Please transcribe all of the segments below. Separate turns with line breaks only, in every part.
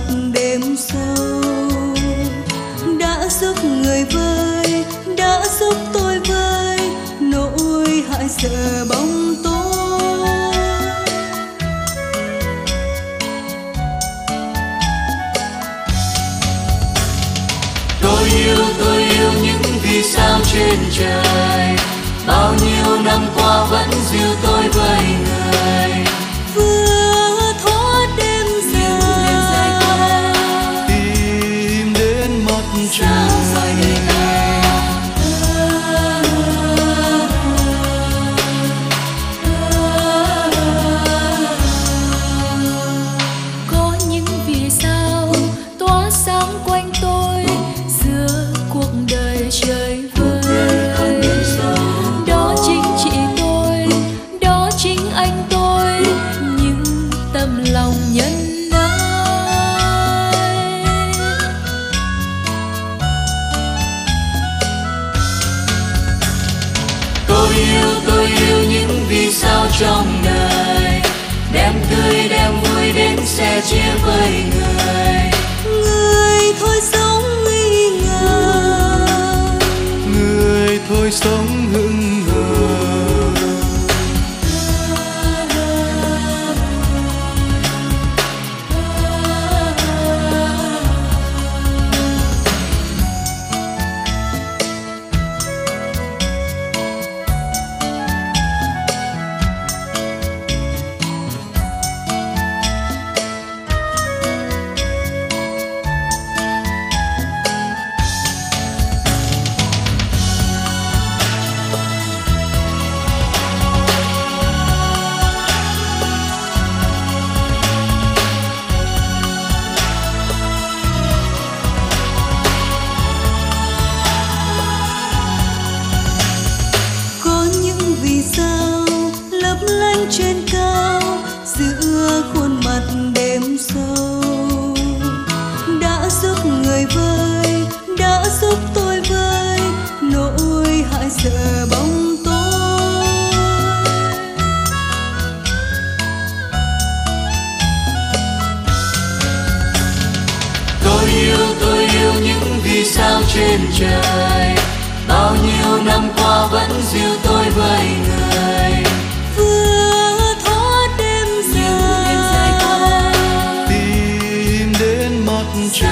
đêm sâu, đã giúp người vơi, đã giúp tôi vơi nỗi hại sợ bóng tối.
Tôi yêu những vì sao trên trời, bao nhiêu năm qua vẫn dìu tôi với người.
Vừa thoát đêm dài
tìm đến mặt trời.
Có những vì sao tỏa sáng quanh tôi giữa cuộc đời trời vơi. Đó chính chị tôi, đó chính anh tôi, những tấm lòng nhân ái.
Tôi yêu những vì sao trong đời, đem tươi đem vui đến sẻ chia với người.
người thôi sống nghi ngờ,
Người thôi sống hững hờ.
trên cao giữa khuôn mặt đêm sâu, đã giúp người vơi, đã giúp tôi vơi nỗi hại sợ bóng tối.
Tôi yêu những vì sao trên trời, bao nhiêu năm qua vẫn dìu tôi với người.
Vừa thoát đêm dài qua,
tìm đến mặt trời.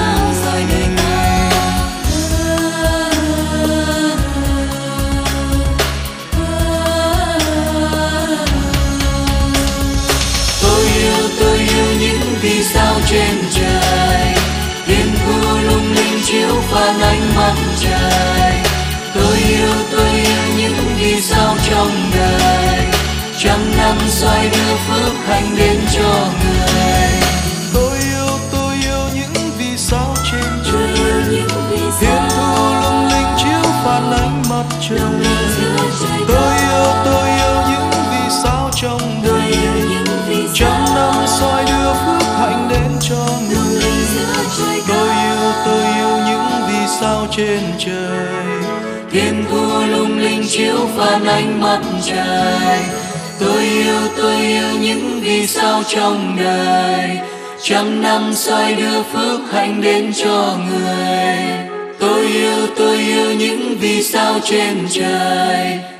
Tôi yêu những vì sao trên trời, thiên thu lung linh chiếu phản ánh mặt trời. Tôi yêu những vì sao trong đời, trăm năm xoay đưa phước hạnh đến cho người. Tôi yêu những vì sao trên trời, thiên thu lung linh chiếu phản ánh mặt trời. Tôi yêu những vì sao trong đời, trăm năm xoay đưa phước hạnh đến cho người. Tôi yêu những vì sao trên trời, thiên thu lung linh chiếu phản ánh mặt trời. Tôi yêu những vì sao trong đời, trăm năm xoay đưa phước hạnh đến cho người. Tôi yêu những vì sao trên trời.